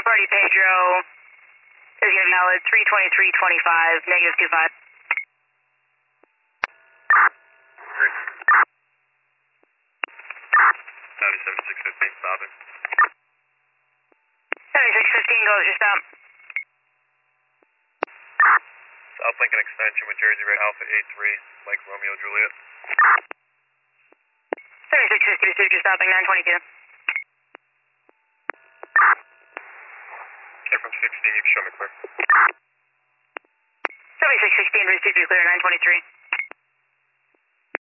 Party Pedro is going to be valid 323.25, negative 25. 7615, stopping. 7615 goes, your stop. South Lincoln Extension with Jersey Red Alpha 83, Mike Romeo Juliet. 7650 received, you're stopping 922. Okay, from 16, you can show me clear. 7616 received, you're clear 923.